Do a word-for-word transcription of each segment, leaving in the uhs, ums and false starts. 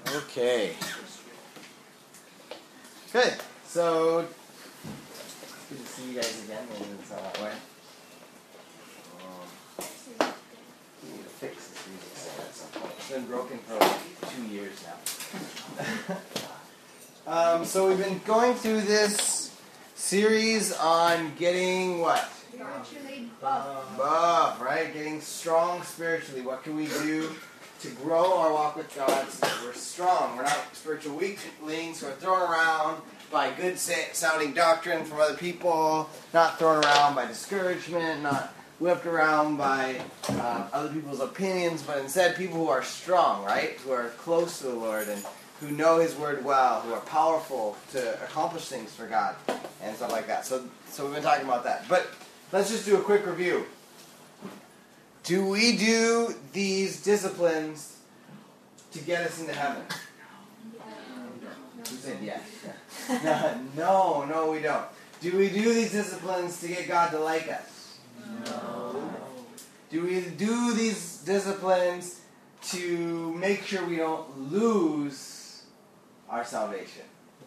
Okay. Good. So, good to see you guys again. Maybe it's not that way. Um, we need to fix this music stand at some point. It's been broken for like two years now. um, so we've been going through this series on getting what? Spiritually buff. Buff, right? Getting strong spiritually. What can we do to grow our walk with God so that we're strong? We're not spiritual weaklings who are thrown around by good sounding doctrine from other people, not thrown around by discouragement, not whipped around by uh, other people's opinions, but instead people who are strong, right? Who are close to the Lord and who know His Word well, who are powerful to accomplish things for God and stuff like that. So, so we've been talking about that. But let's just do a quick review. Do we do these disciplines to get us into heaven? Who said yes? No, no, we don't. Do we do these disciplines to get God to like us? No. Do we do these disciplines to make sure we don't lose our salvation?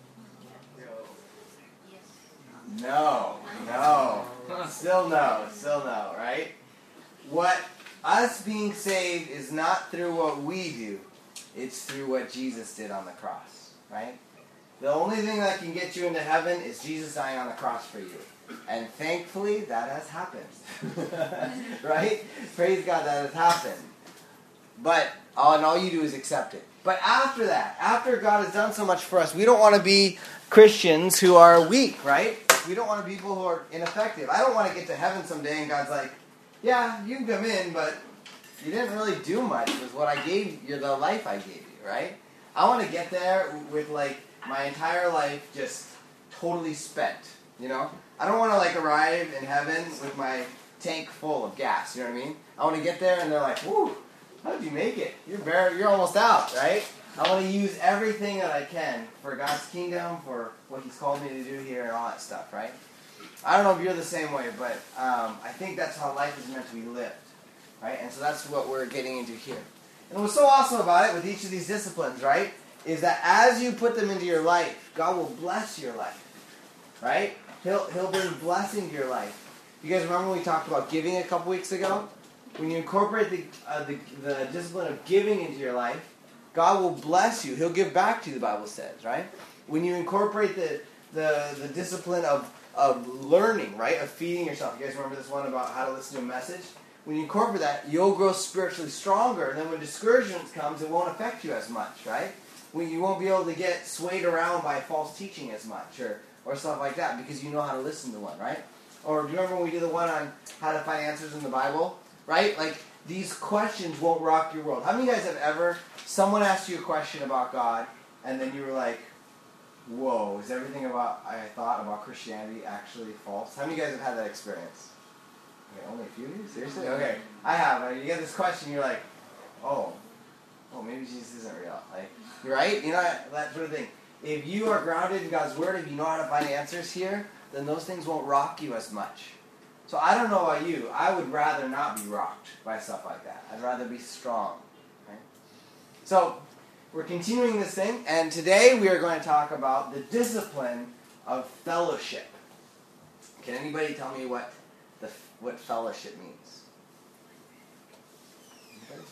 No, no. Still no, still no, right? What us being saved is not through what we do, it's through what Jesus did on the cross, right? The only thing that can get you into heaven is Jesus dying on the cross for you. And thankfully, that has happened. Right? Praise God, that has happened. But, all, and all you do is accept it. But after that, after God has done so much for us, we don't want to be Christians who are weak, right? We don't want to be people who are ineffective. I don't want to get to heaven someday and God's like, yeah, you can come in, but you didn't really do much with what I gave you, the life I gave you, right? I want to get there with, like, my entire life just totally spent, you know? I don't want to, like, arrive in heaven with my tank full of gas, you know what I mean? I want to get there and they're like, whoo, how did you make it? You're bare, you're almost out, right? I want to use everything that I can for God's kingdom, for what He's called me to do here and all that stuff, right? I don't know if you're the same way, but um, I think that's how life is meant to be lived, right? And so that's what we're getting into here. And what's so awesome about it with each of these disciplines, right, is that as you put them into your life, God will bless your life, right? He'll He'll bring blessing to your life. You guys remember when we talked about giving a couple weeks ago? When you incorporate the, uh, the the discipline of giving into your life, God will bless you. He'll give back to you, the Bible says, right? When you incorporate the the, the discipline of, of learning, right, of feeding yourself. You guys remember this one about how to listen to a message? When you incorporate that, you'll grow spiritually stronger, and then when discouragement comes, it won't affect you as much, right? When you won't be able to get swayed around by false teaching as much, or, or stuff like that, because you know how to listen to one, right? Or do you remember when we did the one on how to find answers in the Bible? Right? Like, these questions won't rock your world. How many of you guys have ever, someone asked you a question about God, and then you were like, whoa, is everything about I thought about Christianity actually false? How many of you guys have had that experience? Okay, only a few of you? Seriously? Okay. I have. You get this question, you're like, oh, oh, maybe Jesus isn't real. Like, right? You know, that sort of thing. If you are grounded in God's Word, if you know how to find answers here, then those things won't rock you as much. So I don't know about you. I would rather not be rocked by stuff like that. I'd rather be strong. Right? So we're continuing this thing, and today we are going to talk about the discipline of fellowship. Can anybody tell me what the what fellowship means? Anybody?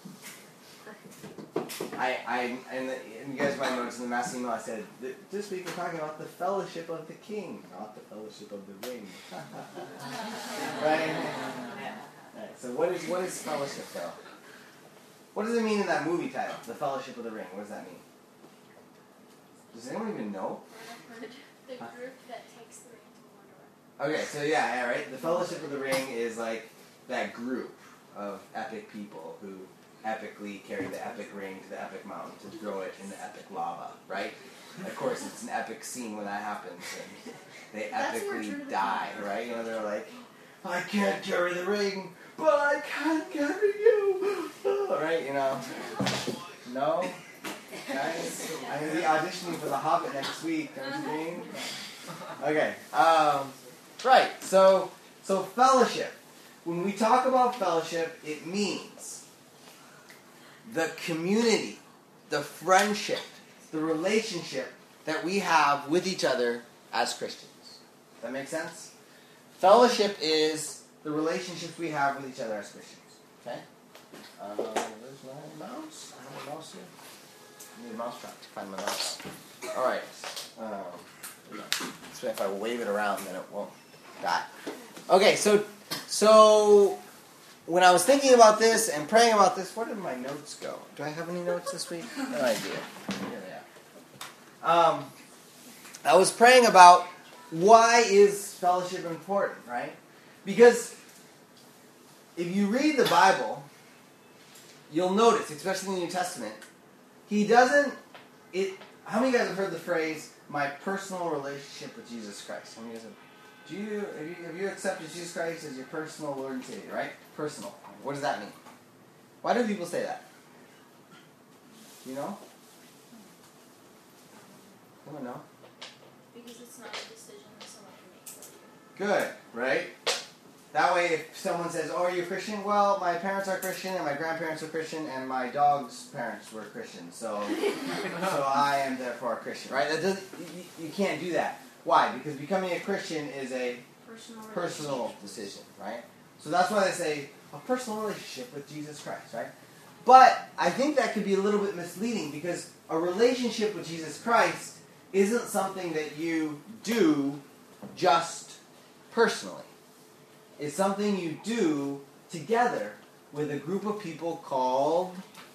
I, I, and, the, and you guys might notice in the mass email I said, this week we're talking about the fellowship of the king, not the fellowship of the ring. Right? Right? So what is what is fellowship, though? What does it mean in that movie title, The Fellowship of the Ring? What does that mean? Does anyone even know? The group that takes the ring to Mordor. Okay, so yeah, yeah, right? The Fellowship of the Ring is like that group of epic people who epically carry the epic ring to the epic mountain to throw it in the epic lava, right? Of course, it's an epic scene when that happens, and they epically die, right? You know, they're like, I can't carry the ring, but I can carry you, right? You know, no, guys, I'm gonna be auditioning for The Hobbit next week. Don't you think? Okay, um, right. So, so fellowship. When we talk about fellowship, it means the community the friendship, the relationship that we have with each other as Christians. Does that make sense? Fellowship is the relationships we have with each other as Christians. Okay? Um, where's my mouse? I have a mouse here. I need a mouse trap to find my mouse. Alright. Um, so if I wave it around, then it won't die. Okay, so so when I was thinking about this and praying about this, where did my notes go? Do I have any notes this week? No idea. Here they are. Um, I was praying about why is fellowship important, right? Because if you read the Bible, you'll notice, especially in the New Testament, he doesn't, it, how many of you guys have heard the phrase, my personal relationship with Jesus Christ? How many of you guys have, do you, have you, have you accepted Jesus Christ as your personal Lord and Savior, right? Personal. What does that mean? Why do people say that? You know? Someone know? Because it's not a decision that someone can make for you. Good, right? That way, if someone says, oh, are you a Christian? Well, my parents are Christian, and my grandparents are Christian, and my dog's parents were Christian, so so I am therefore a Christian, right? That doesn't, you, you can't do that. Why? Because becoming a Christian is a Personal, personal decision, right? So that's why they say a personal relationship with Jesus Christ, right? But I think that could be a little bit misleading, because a relationship with Jesus Christ isn't something that you do just personally. It's something you do together with a group of people called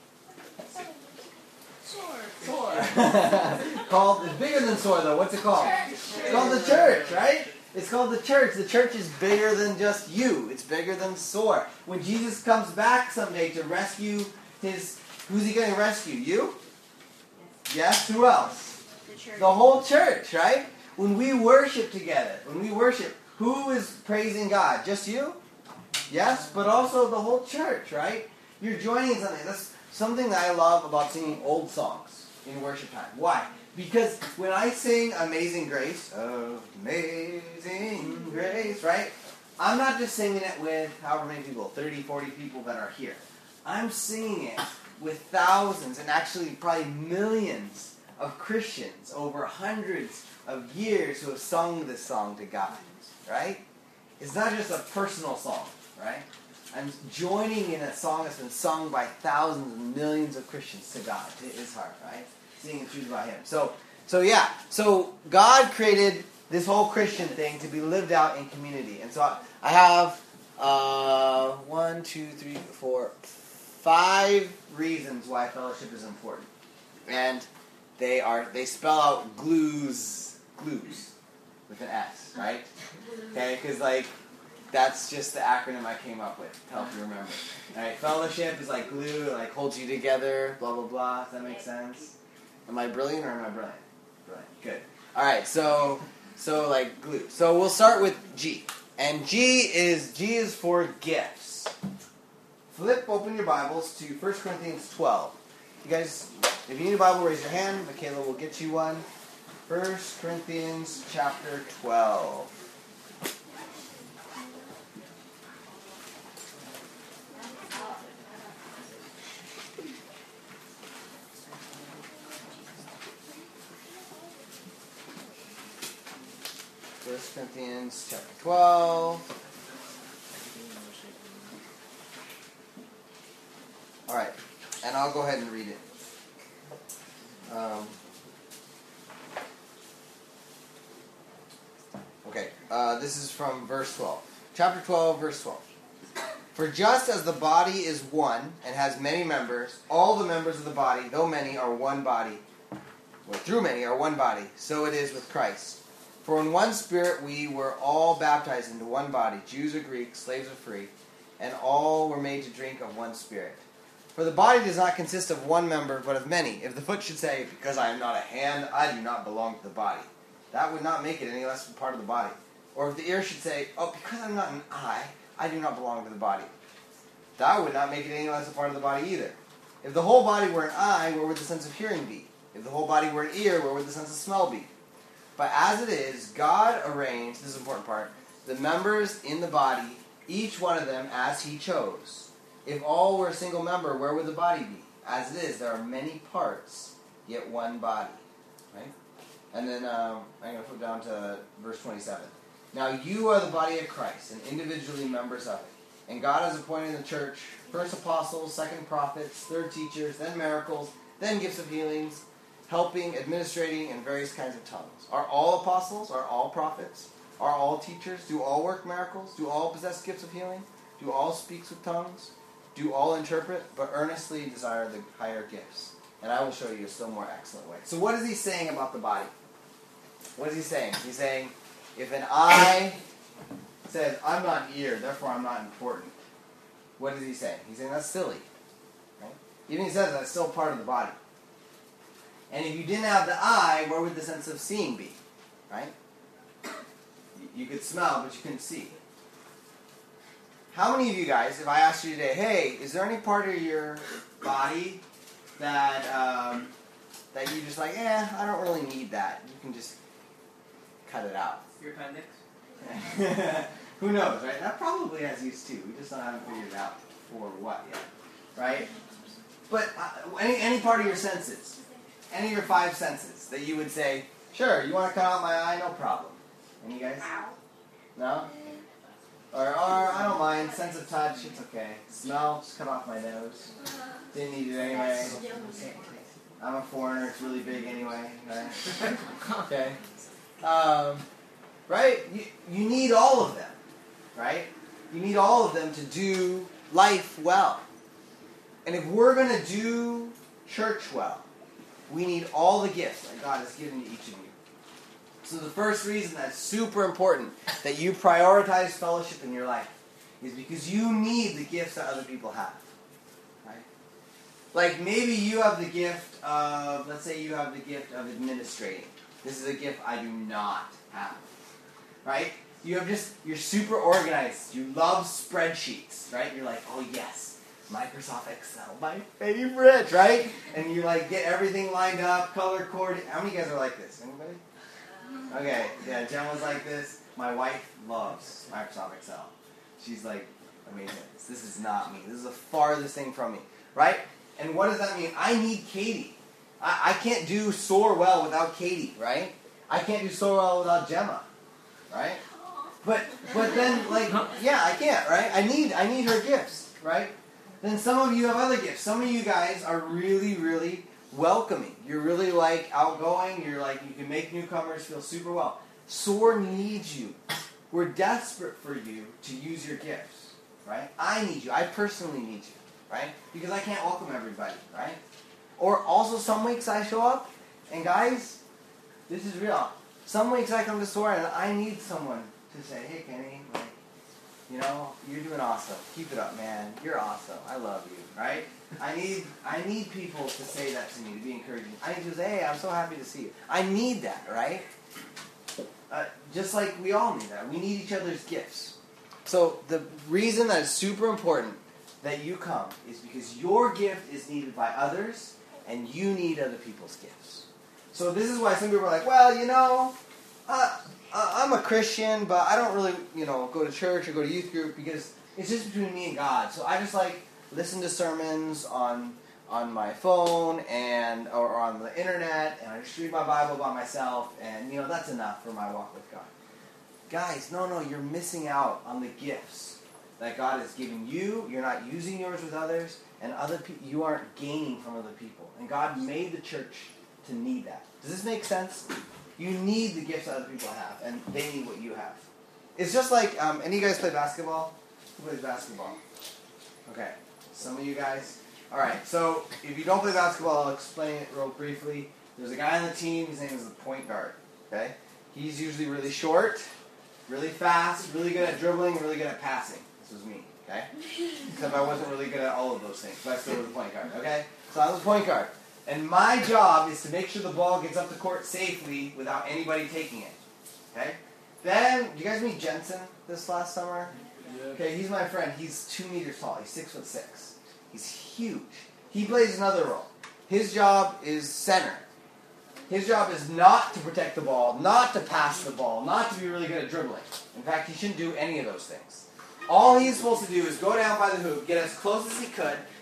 Sword. Sword. Called, it's bigger than Sword though. What's it called? Church. It's called the church, right? It's called the church. The church is bigger than just you. It's bigger than Sword. When Jesus comes back someday to rescue his, who's he going to rescue? You? Yes. Who else? The church. The whole church, right? When we worship together, when we worship, who is praising God? Just you? Yes, but also the whole church, right? You're joining something. That's something that I love about singing old songs in worship time. Why? Because when I sing Amazing Grace, Amazing Grace, right? I'm not just singing it with however many people, thirty, forty people that are here. I'm singing it with thousands and actually probably millions of Christians over hundreds of years who have sung this song to God. Right? It's not just a personal song, right? I'm joining in a song that's been sung by thousands and millions of Christians to God, to His heart, right? Singing truth about Him. So, so yeah. So God created this whole Christian thing to be lived out in community, and so I, I have uh, one, two, three, four, five reasons why fellowship is important, and they are they spell out glues, glues with an S, right? Okay, because like that's just the acronym I came up with to help you remember. All right, fellowship is like glue, it like holds you together, blah blah blah. Does that make sense? Am I brilliant or am I brilliant? Brilliant. Good. All right, so so like glue. So we'll start with G, and G is G is for gifts. Flip open your Bibles to First Corinthians twelve. You guys, if you need a Bible, raise your hand. Michaela will get you one. First Corinthians chapter twelve. First Corinthians chapter twelve. All right, and I'll go ahead and read it. Um, okay, uh, this is from verse twelve. Chapter twelve, verse twelve. For just as the body is one and has many members, all the members of the body, though many, are one body, or through many are one body, so it is with Christ. For in one Spirit we were all baptized into one body, Jews or Greeks, slaves or free, and all were made to drink of one Spirit. For the body does not consist of one member, but of many. If the foot should say, because I am not a hand, I do not belong to the body, that would not make it any less a part of the body. Or if the ear should say, oh, because I'm not an eye, I do not belong to the body, that would not make it any less a part of the body either. If the whole body were an eye, where would the sense of hearing be? If the whole body were an ear, where would the sense of smell be? But as it is, God arranged, this is the important part, the members in the body, each one of them as He chose. If all were a single member, where would the body be? as it is, there are many parts, yet one body. Right? And then um, I'm going to flip down to verse twenty-seven. Now you are the body of Christ, and individually members of it. And God has appointed the church, first apostles, second prophets, third teachers, then miracles, then gifts of healings, helping, administrating, and various kinds of tongues. Are all apostles? Are all prophets? Are all teachers? Do all work miracles? Do all possess gifts of healing? Do all speak with tongues? Do all interpret? But earnestly desire the higher gifts. And I will show you a still more excellent way. So what is he saying about the body? What is he saying? He's saying, if an eye says, I'm not an ear, therefore I'm not important. What is he saying? He's saying that's silly. Right? Even he says that's still part of the body. And if you didn't have the eye, where would the sense of seeing be? Right? You could smell, but you couldn't see. How many of you guys, if I asked you today, hey, is there any part of your body that um, that you just like, eh, I don't really need that. You can just cut it out. Your appendix? Who knows, right? That probably has use too. We just don't haven't figured it out for what yet, right? But uh, any any part of your senses, any of your five senses that you would say, sure, you want to cut out my eye, no problem. Any guys? No? Or, or I don't mind. Sense of touch, it's okay. Smell, just cut off my nose. Didn't need it anyway. I'm a foreigner, it's really big anyway, right? Okay. Um, right? You, you need all of them, right? You need all of them to do life well. And if we're going to do church well, we need all the gifts that God has given to each of you. So the first reason that's super important that you prioritize fellowship in your life is because you need the gifts that other people have. Right? Like maybe you have the gift of, let's say you have the gift of administrating. This is a gift I do not have. Right? You have just, you're super organized. You love spreadsheets. Right? You're like, oh yes, Microsoft Excel, my favorite. Right? And you like get everything lined up, color coordinated. How many guys are like this? Anybody? Okay, yeah, Jen was like this. My wife loves Microsoft Excel. She's like, amazing. This is not me. This is the farthest thing from me. Right? And what does that mean? I need Katie. I, I can't do soar well without Katie, right? I can't do soar well without Gemma. Right? But but then like yeah, I can't, right? I need I need her gifts, right? Then some of you have other gifts. Some of you guys are really, really welcoming. You're really like outgoing. You're like, you can make newcomers feel super well. SOAR needs you. We're desperate for you to use your gifts, right? I need you. I personally need you, right? Because I can't welcome everybody, right? Or also some weeks I show up, and guys, this is real. Some weeks I come to SOAR and I need someone to say, hey Kenny, like, you know, you're doing awesome. Keep it up, man. You're awesome. I love you, right? I need I need people to say that to me, to be encouraging. I need to say, hey, I'm so happy to see you. I need that, right? Uh, just like we all need that. We need each other's gifts. So the reason that it's super important that you come is because your gift is needed by others, and you need other people's gifts. So this is why some people are like, well, you know, uh, I'm a Christian, but I don't really, you know, go to church or go to youth group because it's just between me and God. So I just like listen to sermons on on my phone and or on the internet, and I just read my Bible by myself, and you know that's enough for my walk with God. Guys, no, no, you're missing out on the gifts that God is giving you. You're not using yours with others, and other people you aren't gaining from other people. And God made the church to need that. Does this make sense? You need the gifts that other people have, and they need what you have. It's just like, um, any of you guys play basketball? Who plays basketball? Okay, some of you guys. All right, so if you don't play basketball, I'll explain it real briefly. There's a guy on the team, his name is the point guard, okay? He's usually really short, really fast, really good at dribbling, really good at passing. This was me, okay? Except I wasn't really good at all of those things, but I still was a point guard, okay? So I was a point guard. And my job is to make sure the ball gets up the court safely without anybody taking it, okay? Then, did you guys meet Jensen this last summer? Yeah. Okay, he's my friend. He's two meters tall. He's six foot six. He's huge. He plays another role. His job is center. His job is not to protect the ball, not to pass the ball, not to be really good at dribbling. In fact, he shouldn't do any of those things. All he's supposed to do is go down by the hoop, get as close as he could,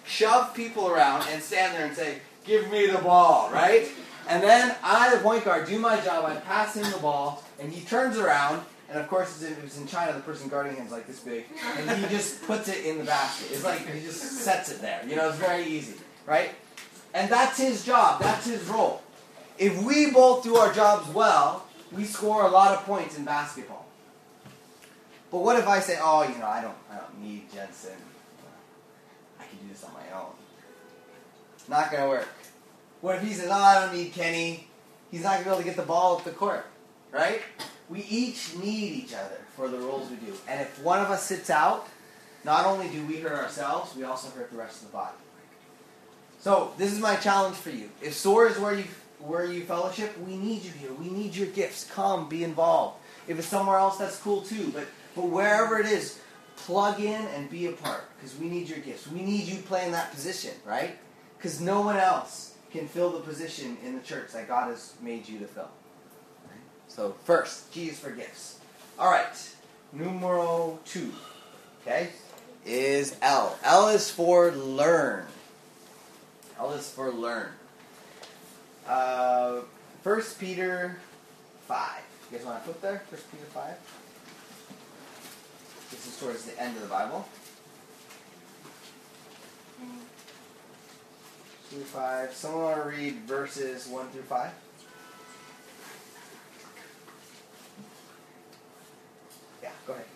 shove people around and stand there and say, give me the ball, right? And then I, the point guard, do my job. I pass him the ball, and he turns around, and of course, if it was in China, the person guarding him is like this big, and he just puts it in the basket. It's like he just sets it there. You know, it's very easy, right? And that's his job. That's his role. If we both do our jobs well, we score a lot of points in basketball. But what if I say, oh, you know, I don't, I don't need Jensen. I can do this on my own. Not going to work. What if he says, oh, I don't need Kenny. He's not going to be able to get the ball up the court. Right? We each need each other for the roles we do. And if one of us sits out, not only do we hurt ourselves, we also hurt the rest of the body. So, this is my challenge for you. If S O A R is where you, where you fellowship, we need you here. We need your gifts. Come, be involved. If it's somewhere else, that's cool too. But, but wherever it is, plug in and be a part. Because we need your gifts. We need you playing that position, right? Because no one else can fill the position in the church that God has made you to fill. Right? So first, G is for gifts. All right, numero two, okay, is L. L is for learn. L is for learn. Uh, First Peter five. You guys want to flip there? First Peter five. This is towards the end of the Bible. Through five. Someone want to read verses one through five? Yeah, go ahead.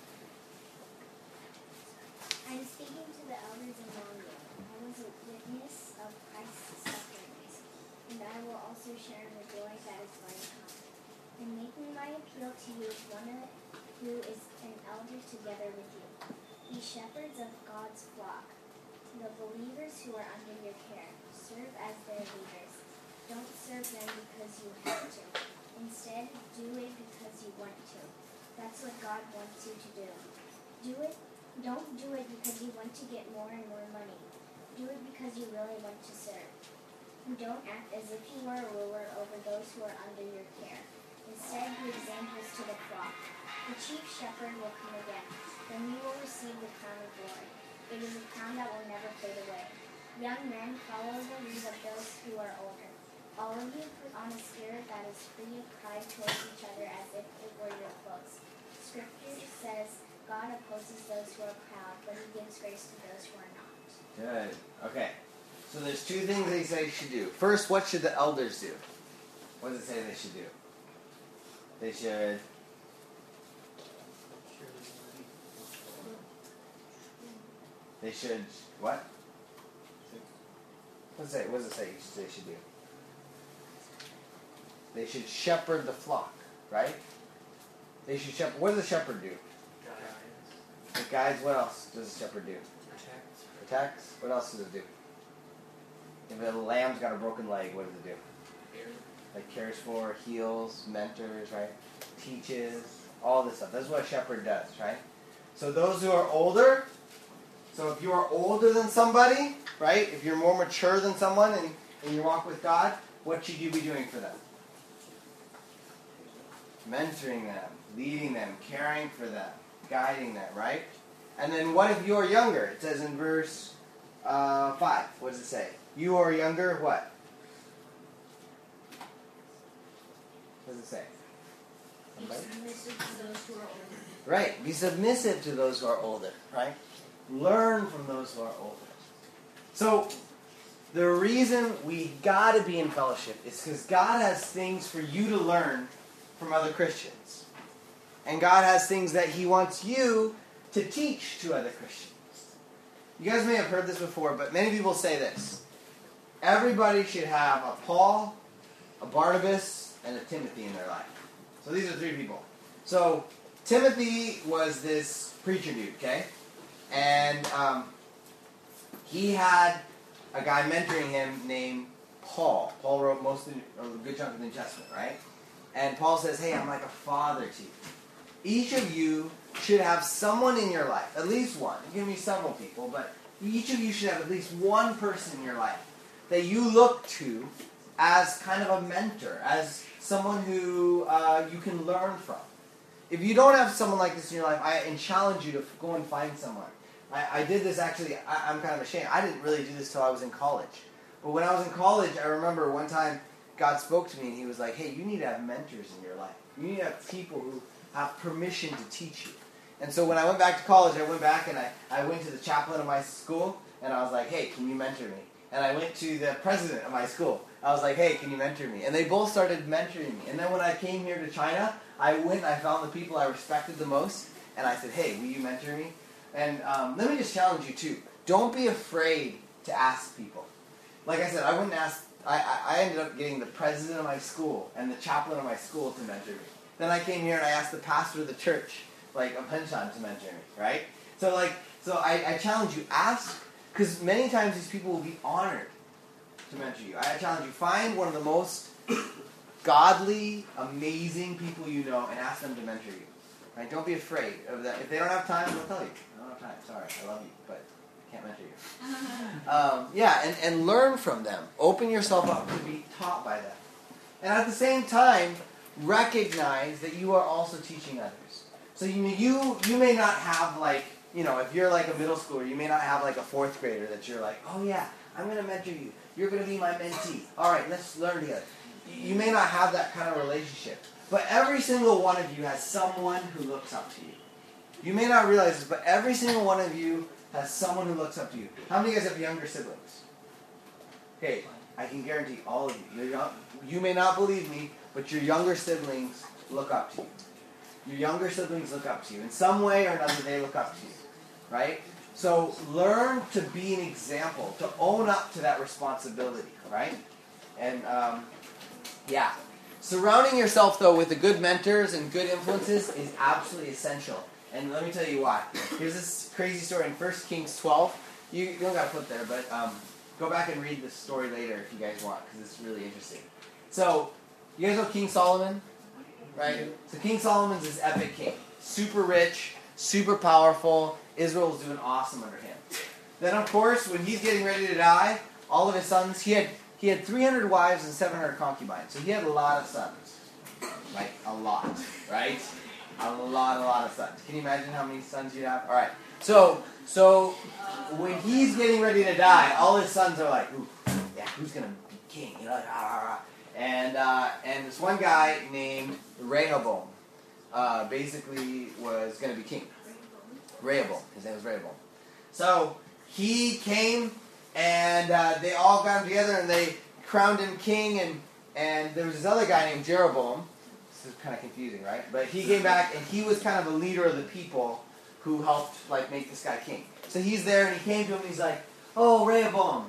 I am speaking to the elders among you. I was a witness of Christ's sufferings, and I will also share in the joy that is going to come. In making my appeal to you, one who is an elder together with you. Be shepherds of God's flock, to the believers who are under your care. Serve as their leaders. Don't serve them because you have to. Instead, do it because you want to. That's what God wants you to do. Do it. Don't do it because you want to get more and more money. Do it because you really want to serve. Don't act as if you were a ruler over those who are under your care. Instead, be examples to the flock. The chief shepherd will come again. Then you will receive the crown of glory. It is a crown that will never fade away. Young men, follow the lead of those who are older. All of you put on a spirit that is free of pride towards each other as if it were your clothes. Scripture says, God opposes those who are proud, but he gives grace to those who are not. Good. Okay. So there's two things they say you should do. First, what should the elders do? What does it say they should do? They should... They should... What? What does it say? What does it say they should do? They should shepherd the flock, right? They should shepherd. What does a shepherd do? Guides. It guides. What else does a shepherd do? Protects. Protects. What else does it do? If a lamb's got a broken leg, what does it do? Care. Like cares for, heals, mentors, right? Teaches, all this stuff. That's what a shepherd does, right? So those who are older, so if you are older than somebody, right? If you're more mature than someone in, in your walk with God, what should you be doing for them? Mentoring them, leading them, caring for them, guiding them, right? And then what if you're younger? It says in verse uh, five. What does it say? You are younger, what? What does it say? Somebody? Be submissive to those who are older. Right. Be submissive to those who are older, right? Learn from those who are older. So, the reason we got to be in fellowship is because God has things for you to learn from other Christians. And God has things that he wants you to teach to other Christians. You guys may have heard this before, but many people say this. Everybody should have a Paul, a Barnabas, and a Timothy in their life. So these are three people. So Timothy was this preacher dude, okay? And um, he had a guy mentoring him named Paul. Paul wrote most of the, or a good chunk of the New Testament, right? And Paul says, hey, I'm like a father to you. Each of you should have someone in your life, at least one. You give me several people, but each of you should have at least one person in your life that you look to as kind of a mentor, as someone who uh, you can learn from. If you don't have someone like this in your life, I challenge you to go and find someone. I, I did this actually, I, I'm kind of ashamed. I didn't really do this till I was in college. But when I was in college, I remember one time God spoke to me and he was like, hey, you need to have mentors in your life. You need to have people who have permission to teach you. And so when I went back to college, I went back and I, I went to the chaplain of my school and I was like, hey, can you mentor me? And I went to the president of my school. I was like, hey, can you mentor me? And they both started mentoring me. And then when I came here to China, I went and I found the people I respected the most. And I said, hey, will you mentor me? And um, let me just challenge you too. Don't be afraid to ask people. Like I said, I wouldn't ask, I, I, I ended up getting the president of my school and the chaplain of my school to mentor me. Then I came here and I asked the pastor of the church, like a Penchan, to mentor me, right? So like, so I, I challenge you, ask, because many times these people will be honored to mentor you. I challenge you, find one of the most godly, amazing people you know and ask them to mentor you. Right? Don't be afraid of that. If they don't have time, they'll tell you. I don't have time. Sorry, I love you, but I can't mentor you. um, yeah, and, and learn from them. Open yourself up to be taught by them. And at the same time, recognize that you are also teaching others. So you you you may not have like, you know, if you're like a middle schooler, you may not have like a fourth grader that you're like, oh yeah, I'm going to mentor you. You're going to be my mentee. All right, let's learn together. You may not have that kind of relationship. But every single one of you has someone who looks up to you. You may not realize this, but every single one of you has someone who looks up to you. How many of you guys have younger siblings? Okay, I can guarantee all of you. You're young, you may not believe me, but your younger siblings look up to you. Your younger siblings look up to you. In some way or another, they look up to you. Right? So learn to be an example, to own up to that responsibility. Right? And, um, yeah. Surrounding yourself, though, with the good mentors and good influences is absolutely essential. And let me tell you why. Here's this crazy story in First Kings twelve. You, you don't got to put there, but um, go back and read this story later if you guys want, because it's really interesting. So, you guys know King Solomon? Right? So King Solomon's this epic king. Super rich, super powerful. Israel's doing awesome under him. Then, of course, when he's getting ready to die, all of his sons, he had... He had three hundred wives and seven hundred concubines. So he had a lot of sons. Like, a lot. Right? A lot, a lot of sons. Can you imagine how many sons you have? Alright. So, so, when he's getting ready to die, all his sons are like, ooh, yeah, who's going to be king? You know, like, ah, ah, ah. And, uh, and this one guy named Rehoboam uh, basically was going to be king. Rehoboam. His name was Rehoboam. So, he came... And uh, they all got him together and they crowned him king. And, and there was this other guy named Jeroboam. This is kind of confusing, right? But he came back and he was kind of a leader of the people who helped like make this guy king. So he's there and he came to him and he's like, oh, Rehoboam,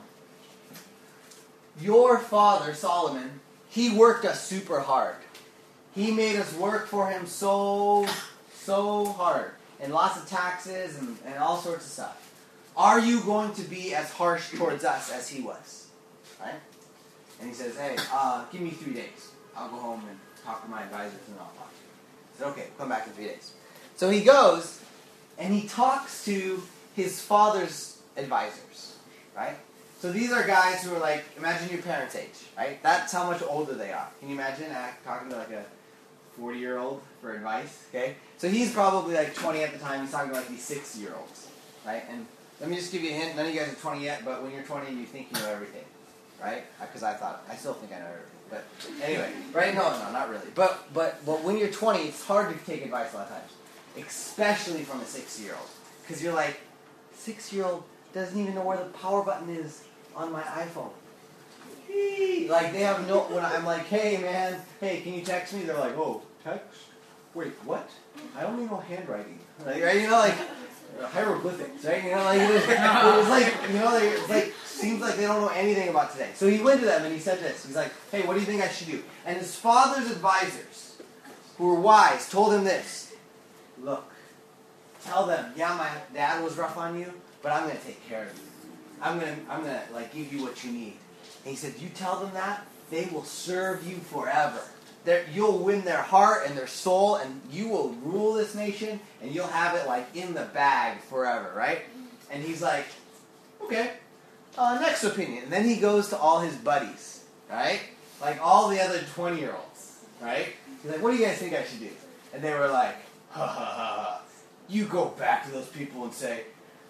your father, Solomon, he worked us super hard. He made us work for him so, so hard. And lots of taxes and, and all sorts of stuff. Are you going to be as harsh towards us as he was? Right? And he says, hey, uh, give me three days. I'll go home and talk to my advisors and I'll talk to you. He said, okay, come back in three days. So he goes and he talks to his father's advisors. Right? So these are guys who are like, imagine your parents' age. Right? That's how much older they are. Can you imagine uh, talking to like a forty-year-old for advice? Okay? So he's probably like twenty at the time. He's talking to like these sixty-year-olds. Right? And let me just give you a hint. None of you guys are twenty yet, but when you're twenty, you think you know everything, right? Because I thought, I still think I know everything. But anyway, right? No, no, not really. But but but when you're twenty, it's hard to take advice a lot of times, especially from a six-year-old, because you're like, six-year-old doesn't even know where the power button is on my iPhone. Like they have no. When I'm like, hey man, hey, can you text me? They're like, oh, text? Wait, what? I only know handwriting. Like, right? You know, like. Hieroglyphics, right? You know, like it was, it was like, you know, like, it's like seems like they don't know anything about today. So he went to them and he said this. He's like, "Hey, what do you think I should do?" And his father's advisors, who were wise, told him this: "Look, tell them, yeah, my dad was rough on you, but I'm going to take care of you. I'm going to, I'm going to like give you what you need." And he said, "You tell them that, they will serve you forever. They're, you'll win their heart and their soul, and you will rule this nation, and you'll have it like in the bag forever," right? And he's like, "Okay, uh, next opinion." And then he goes to all his buddies, right? Like all the other twenty-year-olds, right? He's like, "What do you guys think I should do?" And they were like, "Ha ha ha ha! You go back to those people and say,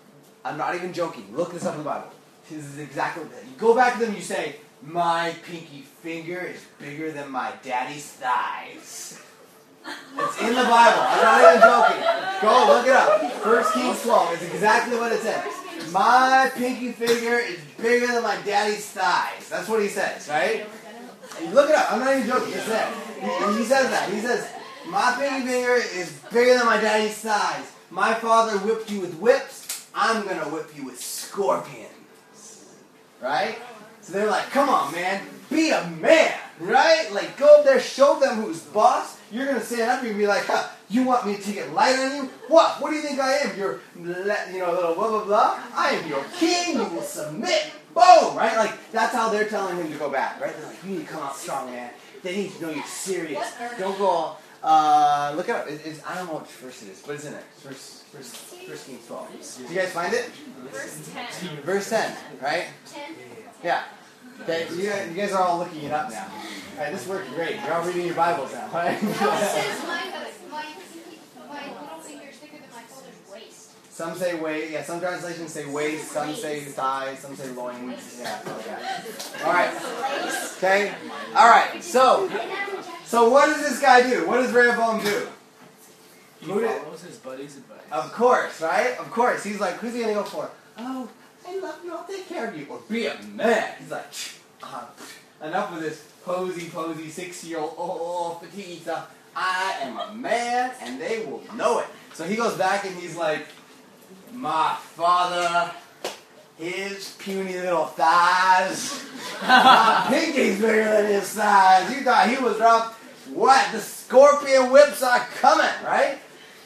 I'm not even joking. Look this up in the Bible. This is exactly what that. You go back to them and you say, my pinky finger is bigger than my daddy's thighs. It's in the Bible. I'm not even joking. Go look it up. First Kings twelve. It's exactly what it says. My pinky finger is bigger than my daddy's thighs. That's what he says, right? Look it up. I'm not even joking. It's there. He, he says that. He says, my pinky finger is bigger than my daddy's thighs. My father whipped you with whips. I'm going to whip you with scorpions. Right? So they're like, come on, man. Be a man. Right? Like, go up there, show them who's boss. You're going to stand up and be like, huh, you want me to take it light on you? What? What do you think I am? Your, you know, little blah, blah, blah. I am your king. You will submit. Boom. Right? Like, that's how they're telling him to go back. Right? They're like, you need to come out strong, man. They need to know you're serious. Don't go all, uh, look it up. It, it's, I don't know which verse it is, but it's in there. Verse, verse, First Kings twelve. Did you guys find it? Verse ten. Verse ten, right? ten. Yeah. Okay, you guys, you guys are all looking it up now. All right, this worked great. You're all reading your Bibles now, right? No, it says my, my, my little finger is bigger than my father's waist. Some say waist. Yeah, some translations say waist. Some say thighs. Some say loins. Yeah. Okay. All right. Okay. All right. So, so what does this guy do? What does Rehoboam do? He follows his buddy's advice. Of course, right? Of course. He's like, who's he gonna go for? Oh, I love you. I'll take care of you. Or be a man. He's like, uh, enough of this posy, posy, six-year-old, oh, oh, fatigue stuff. I am a man, and they will know it. So he goes back and he's like, my father, his puny little thighs, my pinky's bigger than his thighs. You thought he was rough? What? The scorpion whips are coming, right?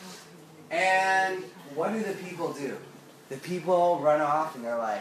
And what do the people do? The people run off and they're like,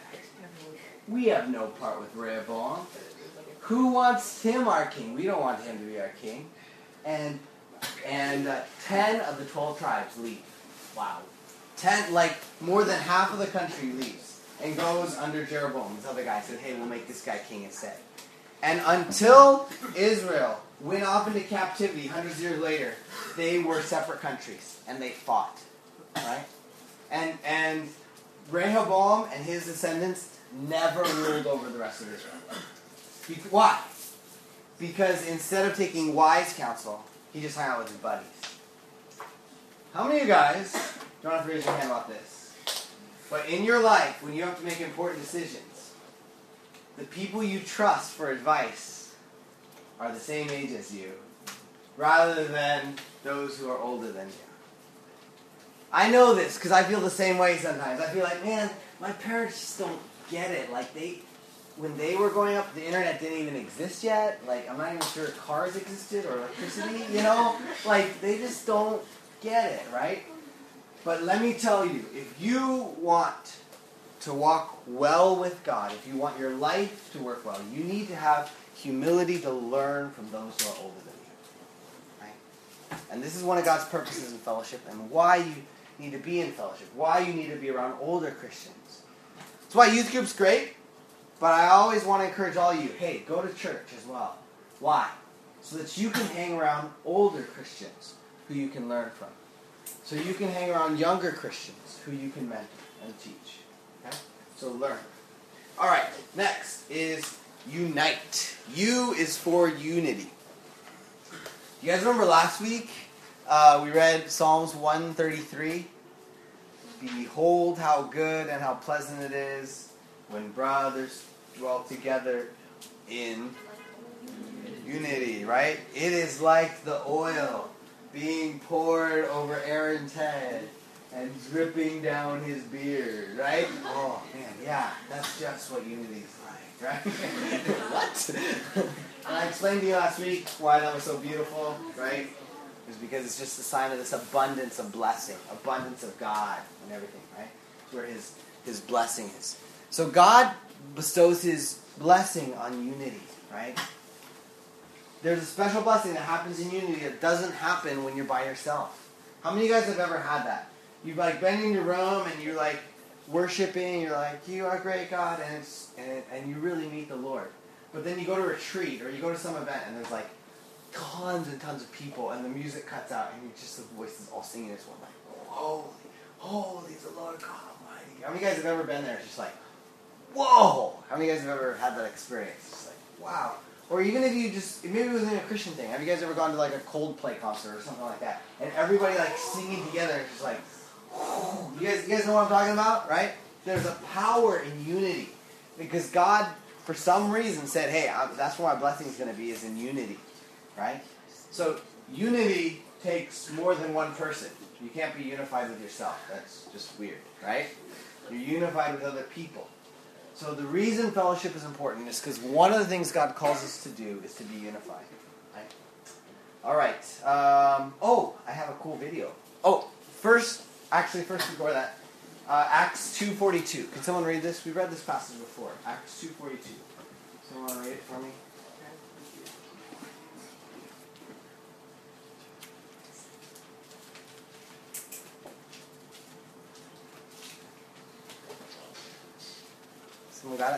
we have no part with Rehoboam. Who wants him our king? We don't want him to be our king. And and uh, ten of the twelve tribes leave. Wow. Ten, like more than half of the country leaves and goes under Jeroboam. This other guy said, hey, we'll make this guy king instead. And until Israel went off into captivity hundreds of years later, they were separate countries and they fought. Right? And and Rehoboam and his descendants never ruled over the rest of Israel. Be- why? Because instead of taking wise counsel, he just hung out with his buddies. How many of you guys, don't have to raise your hand about this, but in your life, when you have to make important decisions, the people you trust for advice are the same age as you, rather than those who are older than you? I know this because I feel the same way sometimes. I feel like, man, my parents just don't get it. Like, they, when they were growing up, the internet didn't even exist yet. Like, I'm not even sure cars existed or electricity, you know? Like, they just don't get it, right? But let me tell you, if you want to walk well with God, if you want your life to work well, you need to have humility to learn from those who are older than you. Right? And this is one of God's purposes in fellowship and why you need to be in fellowship, why you need to be around older Christians. That's why youth group's great, but I always want to encourage all of you, hey, go to church as well. Why? So that you can hang around older Christians who you can learn from. So you can hang around younger Christians who you can mentor and teach. Okay? So learn. All right, next is unite. U is for unity. You guys remember last week uh, we read Psalms one thirty-three? Behold how good and how pleasant it is when brothers dwell together in unity, right? It is like the oil being poured over Aaron's head and dripping down his beard, right? Oh, man, yeah, that's just what unity is like, right? What? And I explained to you last week why that was so beautiful, right? It was because it's just a sign of this abundance of blessing, abundance of God and everything, right? It's where his, his blessing is. So God bestows his blessing on unity, right? There's a special blessing that happens in unity that doesn't happen when you're by yourself. How many of you guys have ever had that? You've like been in your room and you're like worshiping, you're like, you are great, God, and it's and, and you really meet the Lord. But then you go to a retreat or you go to some event and there's like tons and tons of people and the music cuts out and you just the voices all singing this one like, holy, holy is the Lord God Almighty How many guys have ever been there? It's just like, whoa! How many guys have ever had that experience? It's like, wow. Or even if you just, maybe it wasn't a Christian thing. Have you guys ever gone to like a Coldplay concert or something like that? And everybody like singing together, it's just like, whew. You guys, you guys know what I'm talking about, right? There's a power in unity. Because God, for some reason, said, hey, I, that's where my blessing is going to be, is in unity, right? So unity takes more than one person. You can't be unified with yourself. That's just weird, right? You're unified with other people. So the reason fellowship is important is because one of the things God calls us to do is to be unified. Right? All right. Um, oh, I have a cool video. Oh, first, actually, first before that, uh, Acts two forty-two. Can someone read this? We read this passage before. Acts two forty-two. Someone want to read it for me? Someone got it?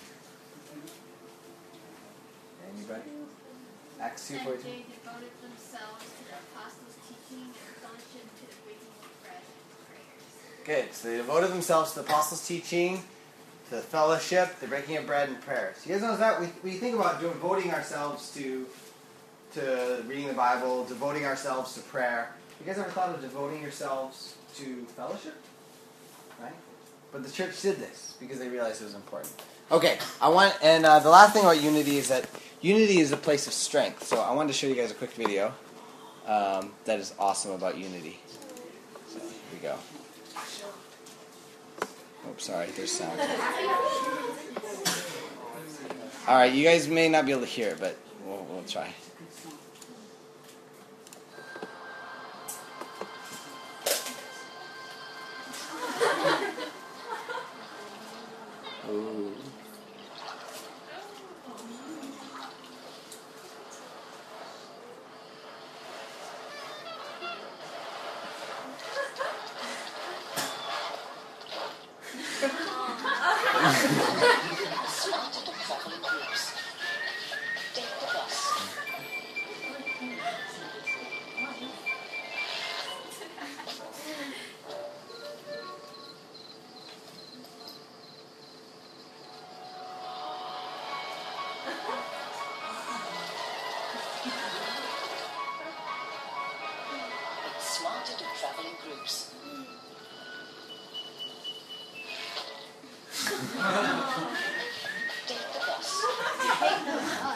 Anybody? Acts two And forty-two. they devoted themselves to the apostles' teaching and fellowship, to the breaking of bread and prayers. Good. So they devoted themselves to the apostles' teaching, to the fellowship, the breaking of bread, and prayers. You guys notice that? We, we think about devoting ourselves to, to reading the Bible, devoting ourselves to prayer. You guys ever thought of devoting yourselves to fellowship? Right? But the church did this because they realized it was important. Okay, I want, and uh, the last thing about unity is that unity is a place of strength. So I wanted to show you guys a quick video um, that is awesome about unity. So here we go. Oops, sorry, there's sound. All right, you guys may not be able to hear it, but we'll, we'll try. Ooh. Started to travel in groups. Take the bus. It's smarter to travel in groups. Take the bus. Take the bus.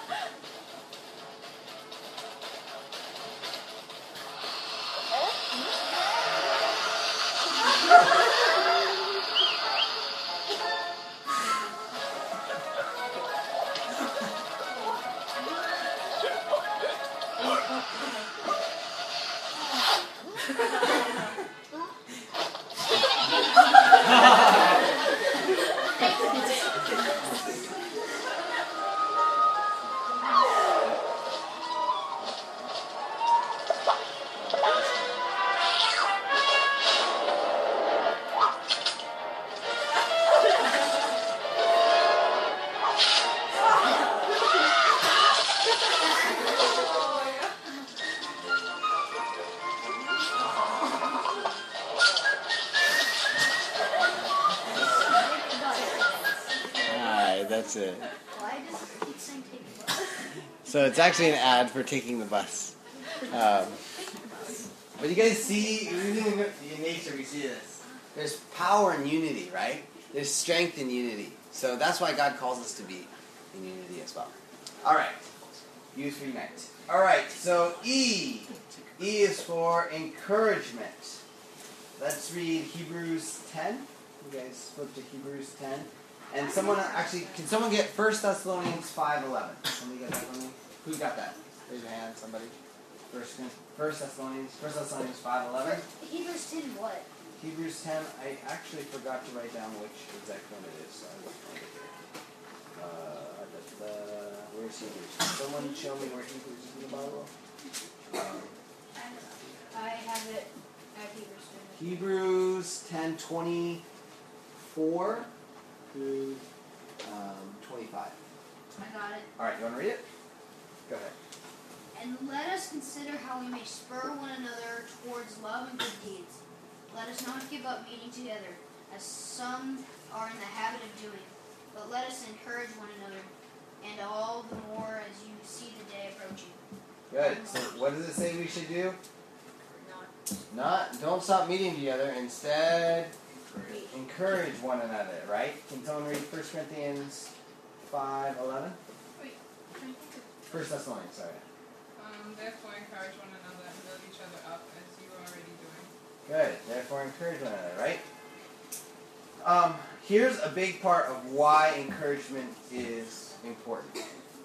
Alright, that's it. Why does it keep saying take the bus? So it's actually an ad for taking the bus. Um, but you guys see, even in in nature we see this. There's power in unity, right? There's strength in unity. So that's why God calls us to be in unity as well. Alright, use for unite. Alright, so E. E is for encouragement. Let's read Hebrews ten. You guys flip to Hebrews ten. And someone, actually, can someone get First Thessalonians five eleven? Somebody get that for me? Who got that? Raise your hand, somebody. First, First Thessalonians, First Thessalonians five eleven. Hebrews ten what? Hebrews ten, I actually forgot to write down which exact one it is, so I will find it here. Uh, da, da, where's Hebrews? Can someone show me where Hebrews is in the Bible? Um, I have it at Hebrews ten. Hebrews ten twenty-four through um, twenty-five. I got it. Alright, you want to read it? Go ahead. And let us consider how we may spur one another towards love and good deeds. Let us not give up meeting together, as some are in the habit of doing. But let us encourage one another, and all the more as you see the day approaching. Good. So what does it say we should do? Not, don't stop meeting together. Instead, encourage one another, right? Can someone read First Corinthians five eleven? Wait, can I think of- First Thessalonians, sorry. Um, therefore encourage one another and build each other up as you are already doing. Good. Therefore, encourage one another, right? Um, here's a big part of why encouragement is important.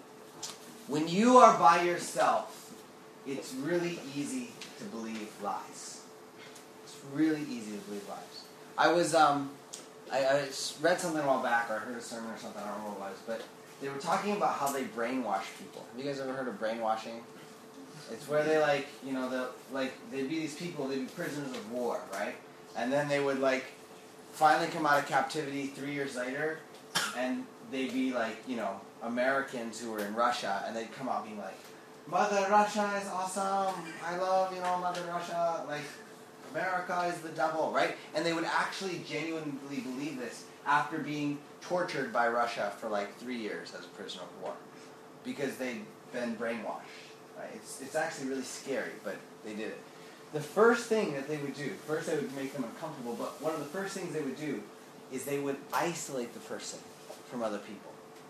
When you are by yourself, it's really easy to believe lies. It's really easy to believe lies. I was, um, I, I read something a while back, or I heard a sermon or something, I don't remember what it was, but they were talking about how they brainwash people. Have you guys ever heard of brainwashing? It's where they like, you know, the like they'd be these people, they'd be prisoners of war, right? And then they would like finally come out of captivity three years later, and they'd be like, you know, Americans who were in Russia, and they'd come out being like, Mother Russia is awesome. I love, you know, Mother Russia. Like, America is the devil, right? And they would actually genuinely believe this after being tortured by Russia for like three years as a prisoner of war, because they'd been brainwashed. Right? It's it's actually really scary, but they did it. The first thing that they would do, first they would make them uncomfortable, but one of the first things they would do is they would isolate the person from other people.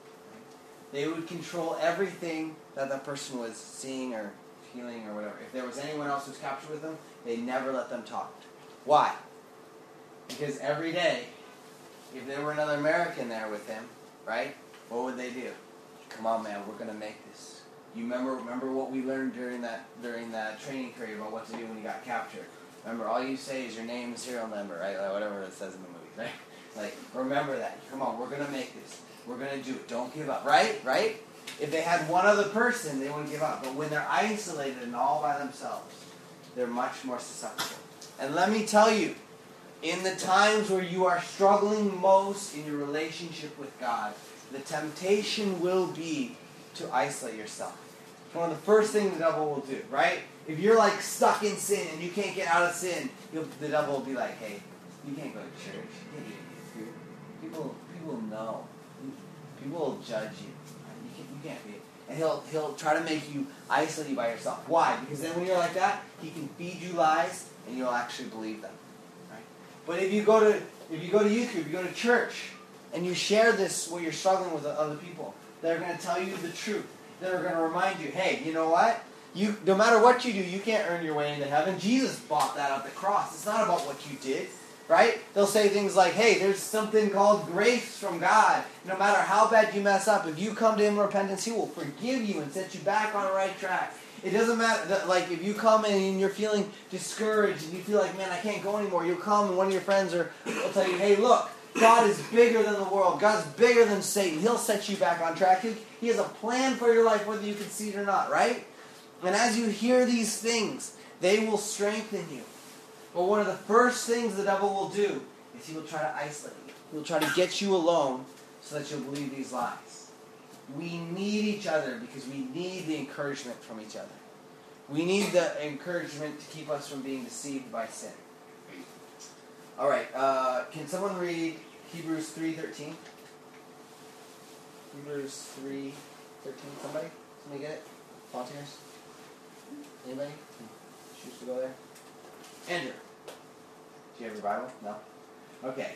They would control everything that that person was seeing or feeling or whatever. If there was anyone else who was captured with them, they never let them talk. Why? Because every day, if there were another American there with him, right, what would they do? Come on, man, we're going to make this. You remember remember what we learned during that during that training period about what to do when you got captured? Remember, all you say is your name and serial number, right? Like whatever it says in the movie, right? Like, remember that. Come on, we're going to make this. We're going to do it. Don't give up, right? Right? If they had one other person, they wouldn't give up. But when they're isolated and all by themselves, they're much more susceptible. And let me tell you, in the times where you are struggling most in your relationship with God, the temptation will be to isolate yourself. It's one of the first things the devil will do, right? If you're like stuck in sin and you can't get out of sin, you'll, the devil will be like, hey, you can't go to church. You can't eat food. People, people know. People will judge you. You can't, you can't be. And he'll he'll try to make you isolate you by yourself. Why? Because then when you're like that, he can feed you lies and you'll actually believe them. Right? But if you go to if you go to youth group, you go to church, and you share this what you're struggling with with other people, they're going to tell you the truth. They're going to remind you, hey, you know what? You no matter what you do, you can't earn your way into heaven. Jesus bought that at the cross. It's not about what you did. Right? They'll say things like, hey, there's something called grace from God. No matter how bad you mess up, if you come to Him in repentance, He will forgive you and set you back on the right track. It doesn't matter, that, like, if you come and you're feeling discouraged and you feel like, man, I can't go anymore, you'll come and one of your friends are, will tell you, hey, look, God is bigger than the world. God's bigger than Satan. He'll set you back on track. He, he has a plan for your life, whether you can see it or not, right? And as you hear these things, they will strengthen you. But one of the first things the devil will do is he will try to isolate you. He will try to get you alone so that you'll believe these lies. We need each other because we need the encouragement from each other. We need the encouragement to keep us from being deceived by sin. All right, uh, can someone read Hebrews three thirteen? Hebrews three thirteen, somebody? Somebody get it? Volunteers? Anybody? Choose to go there? Andrew. Do you have your Bible? No? Okay.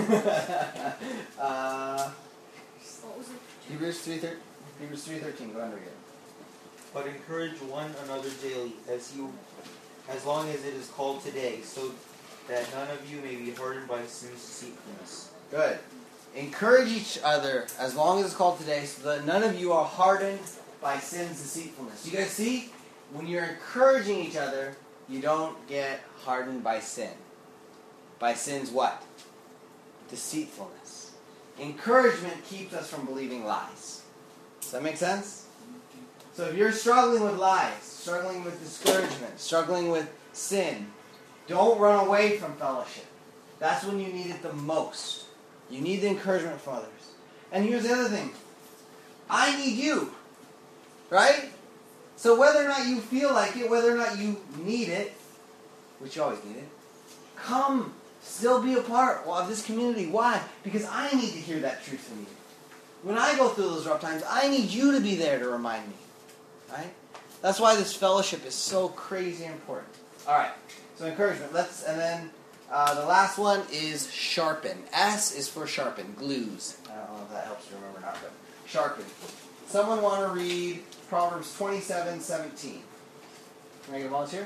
uh, What was it? Hebrews three thirteen. Hebrews three thirteen. Go ahead and read it. But encourage one another daily, as you, as long as it is called today, so that none of you may be hardened by sin's deceitfulness. Good. Encourage each other as long as it's called today, so that none of you are hardened by sin's deceitfulness. You guys see? When you're encouraging each other, you don't get hardened by sin. By sin's what? Deceitfulness. Encouragement keeps us from believing lies. Does that make sense? So if you're struggling with lies, struggling with discouragement, struggling with sin, don't run away from fellowship. That's when you need it the most. You need the encouragement from others. And here's the other thing. I need you. Right? So whether or not you feel like it, whether or not you need it, which you always need it, come Still be a part of this community. Why? Because I need to hear that truth from you. When I go through those rough times, I need you to be there to remind me. Right? That's why this fellowship is so crazy important. All right. So encouragement. Let's and then uh, the last one is sharpen. S is for sharpen. Glues. I don't know if that helps you remember or not, but sharpen. Someone want to read Proverbs twenty-seven seventeen. Can I get a volunteer?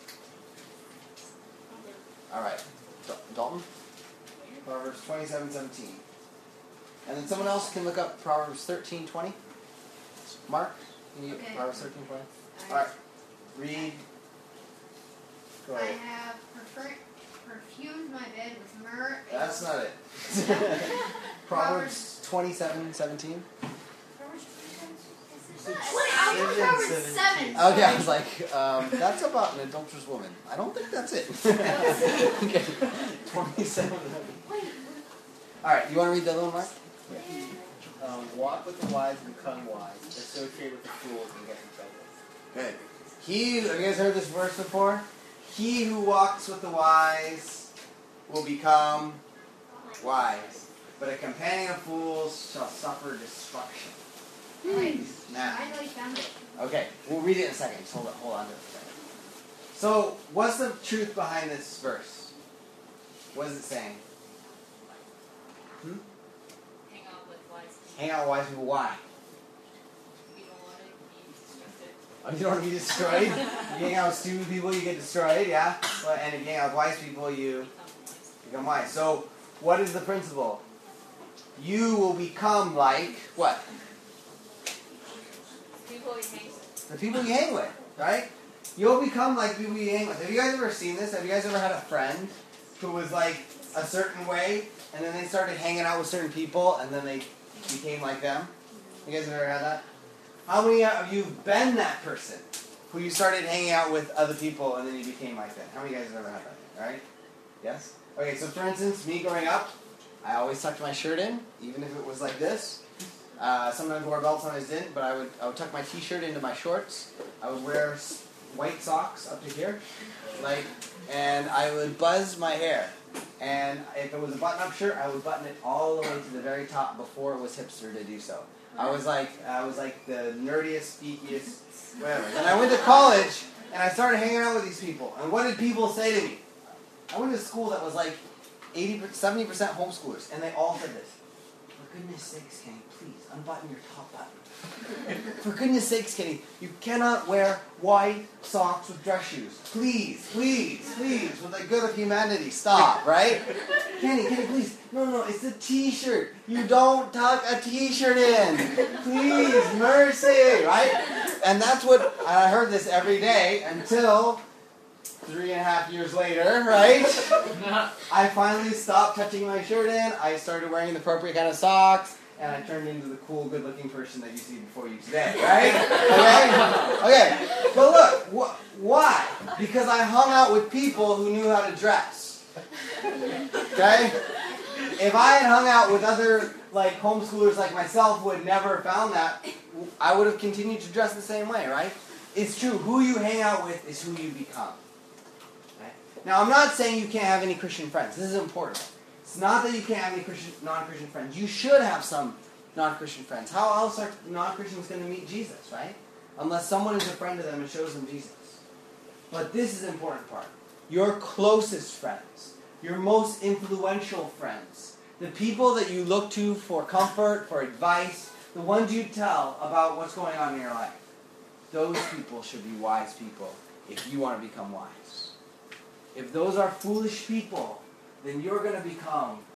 All right. Dalton? Proverbs twenty-seven seventeen. And then someone else can look up Proverbs thirteen twenty. Mark? Can you get Okay. Proverbs thirteen twenty? All right. Read. Go I ahead. have prefer- perfumed my bed with myrrh. and- That's not it. Proverbs twenty-seven seventeen. Wait, I was Seven, Proverbs seventeen. seven. Okay, I was like, um, that's about an adulterous woman. I don't think that's it. Okay. twenty-seven. All right, you want to read the other one, Mark? Um, walk with the wise and become wise. Associate with the fools and get in trouble. Good. He, have you guys heard this verse before? He who walks with the wise will become wise, but a companion of fools shall suffer destruction. Wait, Now, I know you found it. okay, we'll read it in a second. Just hold on, hold on to it for a second. So, what's the truth behind this verse? What is it saying? Hmm? Hang out with wise people. Hang out with wise people. Why? You don't want to be distracted. Oh, you don't want to be destroyed? You hang out with stupid people, you get destroyed, yeah? Well, and if you hang out with wise people, you Become wise. become wise. So, what is the principle? You will become like what? People you hang with. The people you hang with, right? You'll become like people you hang with. Have you guys ever seen this? Have you guys ever had a friend who was like a certain way, and then they started hanging out with certain people, and then they became like them? You guys have ever had that? How many of you have been that person who you started hanging out with other people, and then you became like them? How many of you guys have ever had that? All right? Yes? Okay, so for instance, me growing up, I always tucked my shirt in, even if it was like this. Uh, sometimes wore belts, sometimes didn't, but I would I would tuck my t-shirt into my shorts. I would wear s- white socks up to here, like, and I would buzz my hair. And if it was a button-up shirt, I would button it all the way to the very top before it was hipster to do so. I was like I was like the nerdiest, geekiest, whatever. And I went to college, and I started hanging out with these people. And what did people say to me? I went to school that was like eighty, seventy percent homeschoolers, and they all said this. For goodness sakes, Kenny, please unbutton your top button. For goodness sakes, Kenny, you cannot wear white socks with dress shoes. Please, please, please, with the good of humanity, stop, right? Kenny, Kenny, please. No, no, it's a t-shirt. You don't tuck a t-shirt in. Please, mercy, right? And that's what, I heard this every day until three and a half years later, right? I finally stopped touching my shirt in. I started wearing the appropriate kind of socks, and I turned into the cool, good-looking person that you see before you today, right? Okay? Okay. But look, wh- why? Because I hung out with people who knew how to dress. Okay? If I had hung out with other, like, homeschoolers like myself who had never found that, I would have continued to dress the same way, right? It's true. Who you hang out with is who you become. Now, I'm not saying you can't have any Christian friends. This is important. It's not that you can't have any Christian, non-Christian friends. You should have some non-Christian friends. How else are non-Christians going to meet Jesus, right? Unless someone is a friend to them and shows them Jesus. But this is the important part. Your closest friends, your most influential friends, the people that you look to for comfort, for advice, the ones you tell about what's going on in your life, those people should be wise people if you want to become wise. If those are foolish people, then you're going to become